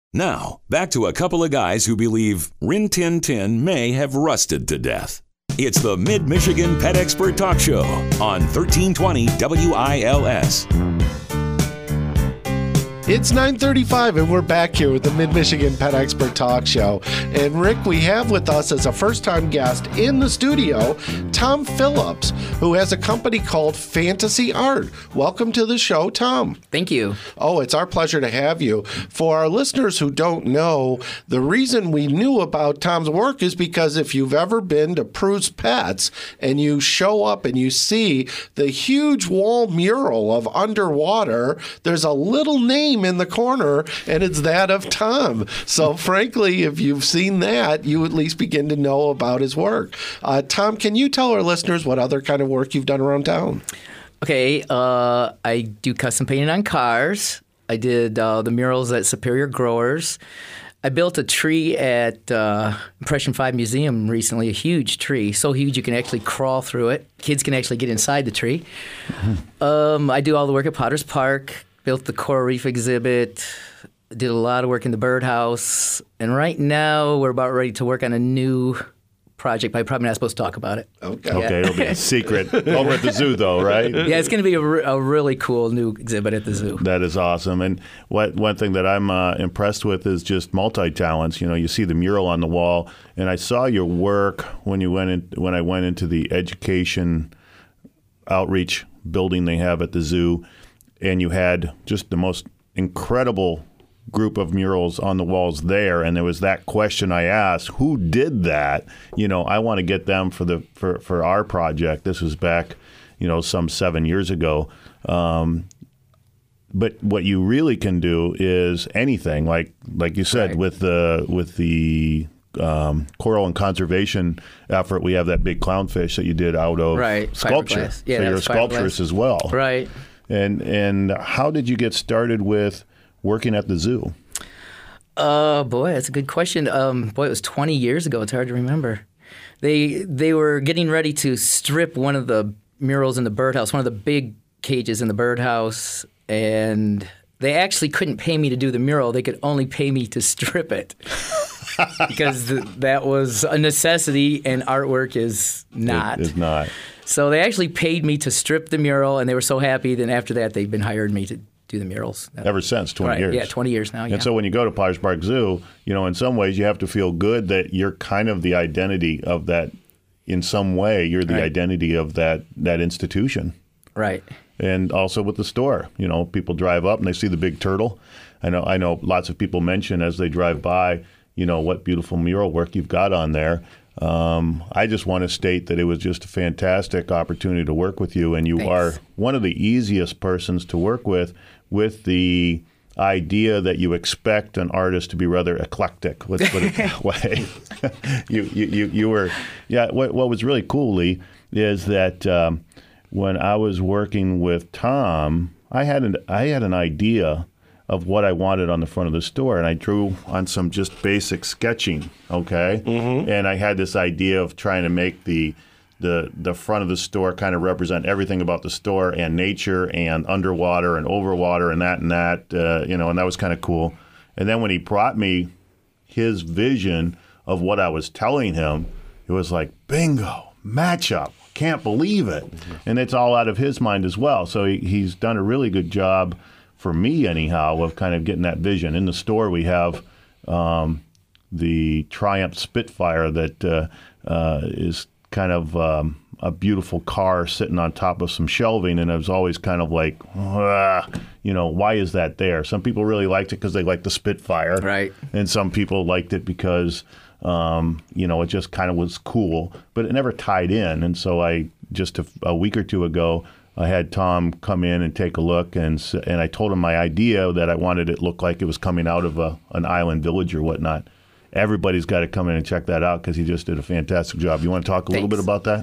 Now, back to a couple of guys who believe Rin Tin Tin may have rusted to death. It's the Mid-Michigan Pet Expert Talk Show on 1320 WILS. It's 9:35 and we're back here with the Mid-Michigan Pet Expert Talk Show. And Rick, we have with us as a first-time guest in the studio, Tom Phillips, who has a company called Fantasy Art. Welcome to the show, Tom. Thank you. Oh, it's our pleasure to have you. For our listeners who don't know, the reason we knew about Tom's work is because if you've ever been to Prue's Pets and you show up and you see the huge wall mural of underwater, there's a little name in the corner, and it's that of Tom. So frankly, if you've seen that, you at least begin to know about his work. Tom, can you tell our listeners what other kind of work you've done around town? Okay, I do custom painting on cars. I did the murals at Superior Growers. I built a tree at Impression 5 Museum recently, a huge tree, so huge you can actually crawl through it. Kids can actually get inside the tree. I do all the work at Potter's Park. Built the coral reef exhibit, did a lot of work in the birdhouse, and right now we're about ready to work on a new project, but I'm probably not supposed to talk about it. Okay. Okay, it'll be a secret over at the zoo, though, right? Yeah, it's going to be a really cool new exhibit at the zoo. That is awesome. And one thing that I'm impressed with is just multi-talents. You know, you see the mural on the wall, and I saw your work when I went into the education outreach building they have at the zoo. And you had just the most incredible group of murals on the walls there. And there was that question I asked, who did that? You know, I want to get them for our project. This was back, some 7 years ago. But what you really can do is anything, like you said, right. with the coral and conservation effort, we have that big clownfish that you did out of sculpture. Yeah, so you're a sculpturist as well. Right. And how did you get started with working at the zoo? Boy, that's a good question. It was 20 years ago. It's hard to remember. They were getting ready to strip one of the murals in the birdhouse, one of the big cages in the birdhouse, and they actually couldn't pay me to do the mural. They could only pay me to strip it. Because that was a necessity, and artwork is not. It is not. So they actually paid me to strip the mural, and they were so happy. Then after that, they've been hiring me to do the murals. Ever since, 20 years. Yeah, 20 years now, yeah. And so when you go to Potter's Park Zoo, in some ways you have to feel good that you're kind of the identity of that. In some way, you're the identity of that institution. Right. And also with the store. People drive up and they see the big turtle. I know lots of people mention as they drive by, what beautiful mural work you've got on there. I just want to state that it was just a fantastic opportunity to work with you, and you Thanks. are one of the easiest persons to work with the idea that you expect an artist to be rather eclectic. Let's put it that way. You were, what was really cool, Lee, is that when I was working with Tom, I had an idea of what I wanted on the front of the store, and I drew on some just basic sketching, okay? Mm-hmm. And I had this idea of trying to make the front of the store kind of represent everything about the store and nature and underwater and overwater and that, and that was kind of cool. And then when he brought me his vision of what I was telling him, it was like, bingo, matchup, can't believe it. Mm-hmm. And it's all out of his mind as well. So he's done a really good job, for me anyhow, of kind of getting that vision. In the store we have the Triumph Spitfire that is kind of a beautiful car sitting on top of some shelving, and I was always kind of like, why is that there? Some people really liked it because they liked the Spitfire. Right. And some people liked it because, it just kind of was cool, but it never tied in. And so just a week or two ago, I had Tom come in and take a look, and I told him my idea that I wanted it look like it was coming out of an island village or whatnot. Everybody's got to come in and check that out because he just did a fantastic job. You want to talk a little bit about that?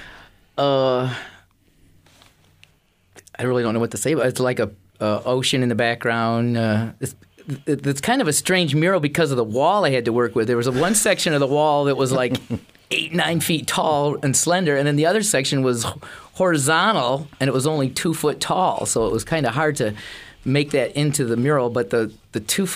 I really don't know what to say, but it's like a ocean in the background. It's kind of a strange mural because of the wall I had to work with. There was one section of the wall that was like 8-9 feet tall and slender, and then the other section was horizontal, and it was only 2 foot tall. So it was kind of hard to make that into the mural. But the 2 foot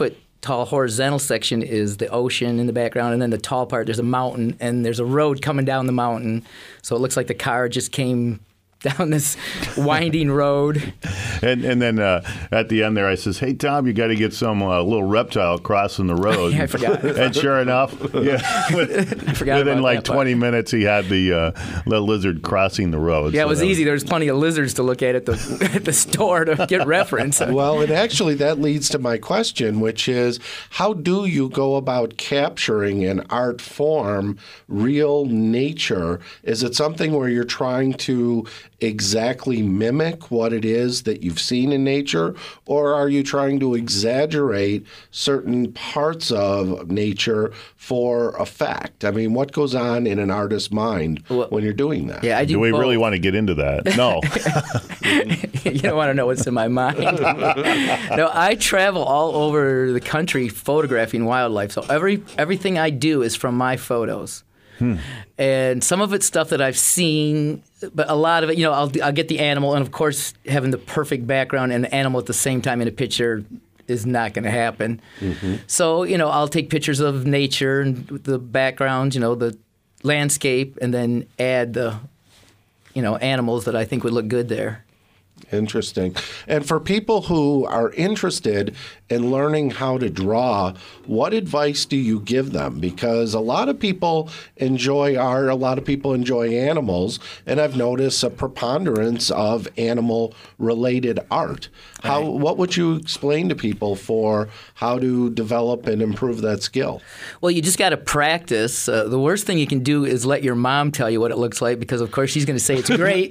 tall horizontal section is the ocean in the background, and then the tall part, there's a mountain, and there's a road coming down the mountain. So it looks like the car just came down this winding road. And then at the end there, I says, "Hey Tom, you got to get some little reptile crossing the road." Yeah, I forgot. And sure enough, within like 20 minutes, he had the lizard crossing the road. Yeah, so it was easy. There was plenty of lizards to look at the store to get reference. Well, and actually that leads to my question, which is, how do you go about capturing in art form real nature? Is it something where you're trying to exactly mimic what it is that you've seen in nature, or are you trying to exaggerate certain parts of nature for effect? I mean, what goes on in an artist's mind when you're doing that? Yeah, I do. Do we both. really want to get into that? No. You don't want to know what's in my mind. No, I travel all over the country photographing wildlife. So everything I do is from my photos. And some of it's stuff that I've seen, but a lot of it, I'll get the animal, and of course, having the perfect background and the animal at the same time in a picture is not going to happen. Mm-hmm. So, I'll take pictures of nature and the background, the landscape, and then add the, animals that I think would look good there. Interesting. And for people who are interested in learning how to draw, what advice do you give them? Because a lot of people enjoy art, a lot of people enjoy animals, and I've noticed a preponderance of animal-related art. What would you explain to people for how to develop and improve that skill? Well, you just got to practice. The worst thing you can do is let your mom tell you what it looks like, because, of course, she's going to say it's great.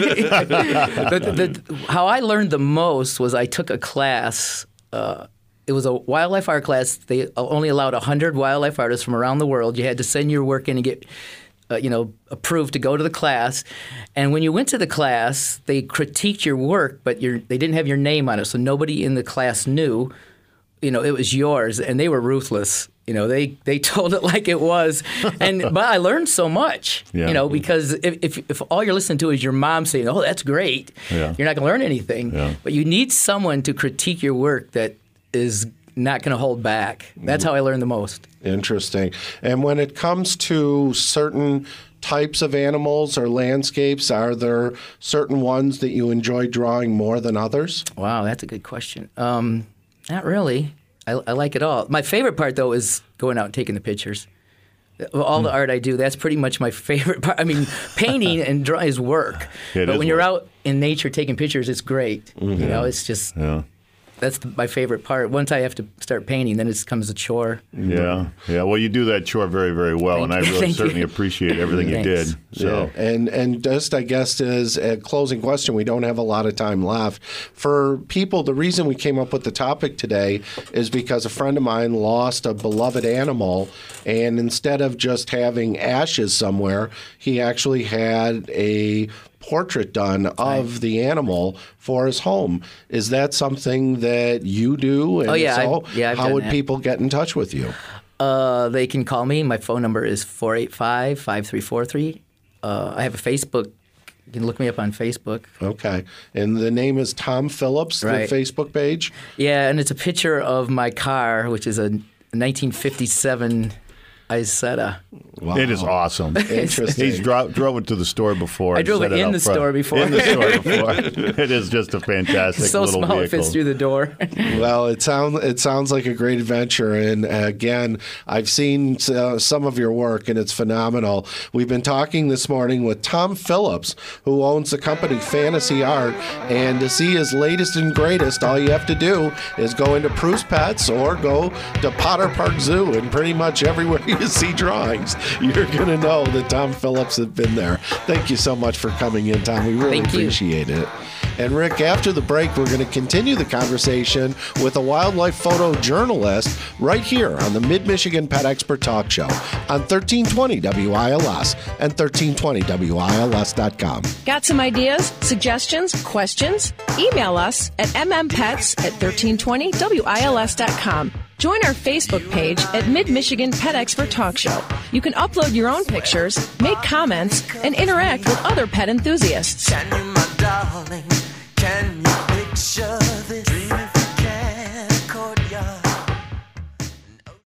How I learned the most was I took a class. It was a wildlife art class. They only allowed 100 wildlife artists from around the world. You had to send your work in and get approved to go to the class. And when you went to the class, they critiqued your work, but they didn't have your name on it, so nobody in the class knew, it was yours, and they were ruthless. They told it like it was, but I learned so much, because if all you're listening to is your mom saying, "Oh, that's great," you're not going to learn anything. Yeah. But you need someone to critique your work that is not going to hold back. That's how I learned the most. Interesting. And when it comes to certain types of animals or landscapes, are there certain ones that you enjoy drawing more than others? Wow, that's a good question. Not really. I like it all. My favorite part, though, is going out and taking the pictures. All the art I do, that's pretty much my favorite part. I mean, painting and drawing is work. But when you're out in nature taking pictures, it's great. Mm-hmm. It's just... Yeah. That's my favorite part. Once I have to start painting, then it becomes a chore. Yeah. Well, you do that chore very, very well, and I really certainly appreciate everything you did. So. Yeah. And just, I guess, as a closing question, we don't have a lot of time left. For people, the reason we came up with the topic today is because a friend of mine lost a beloved animal, and instead of just having ashes somewhere, he actually had a portrait done of the animal for his home. Is that something that you do? And how would people get in touch with you? They can call me. My phone number is 485-5343. I have a Facebook. You can look me up on Facebook. Okay. And the name is Tom Phillips, the Facebook page? Yeah, and it's a picture of my car, which is a 1957 Isetta. Wow. It is awesome. Interesting. He's drove it to the store before. I drove it in the store before. In the store before. It is just a fantastic so little small vehicle. It fits through the door. Well, it sounds like a great adventure, and again, I've seen some of your work, and it's phenomenal. We've been talking this morning with Tom Phillips, who owns the company Fantasy Art, and to see his latest and greatest, all you have to do is go into Prue's Pets or go to Potter Park Zoo, and pretty much everywhere you see drawings, you're going to know that Tom Phillips has been there. Thank you so much for coming in, Tom. We really appreciate it. And Rick, after the break, we're going to continue the conversation with a wildlife photojournalist right here on the Mid-Michigan Pet Expert Talk Show on 1320 WILS and 1320WILS.com. Got some ideas, suggestions, questions? Email us at mmpets@1320WILS.com. Join our Facebook page at Mid-Michigan Pet Expert Talk Show. You can upload your own pictures, make comments, and interact with other pet enthusiasts. Can you, my darling, can you picture this?